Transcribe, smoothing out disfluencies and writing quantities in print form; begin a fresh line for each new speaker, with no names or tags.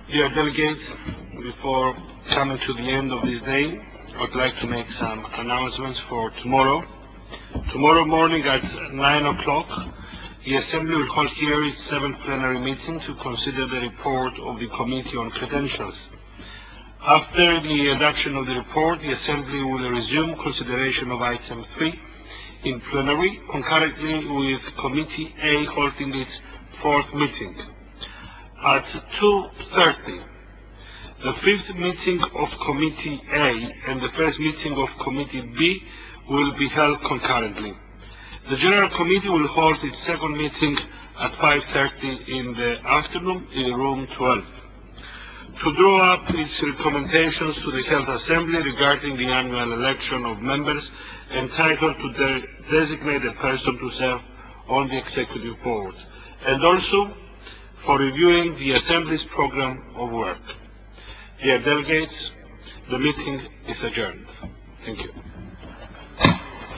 Dear delegates, before coming to the end of this day, I would like to make some announcements for tomorrow. Tomorrow morning at 9 o'clock, the Assembly will hold here its 7th plenary meeting to consider the report of the Committee on Credentials. After the adoption of the report, the Assembly will resume consideration of item 3 in plenary, concurrently with Committee A holding its 4th meeting. At 2:30, the 5th meeting of Committee A and the 1st meeting of Committee B will be held concurrently. The General Committee will hold its 2nd meeting at 5:30 in the afternoon in room 12. To draw up its recommendations to the Health Assembly regarding the annual election of members entitled to designate a person to serve on the Executive Board, and also for reviewing the Assembly's program of work. Dear delegates, the meeting is adjourned. Thank you.